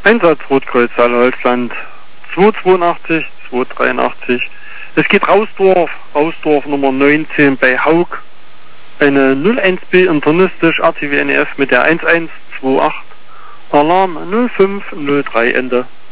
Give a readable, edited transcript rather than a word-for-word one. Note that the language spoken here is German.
Einsatz Rotkreuz Saale-Holzland 282, 283. Es geht Rausdorf Nummer 19 bei Haug. Eine 01B internistisch RTWNF mit der 1128. Alarm 0503 Ende.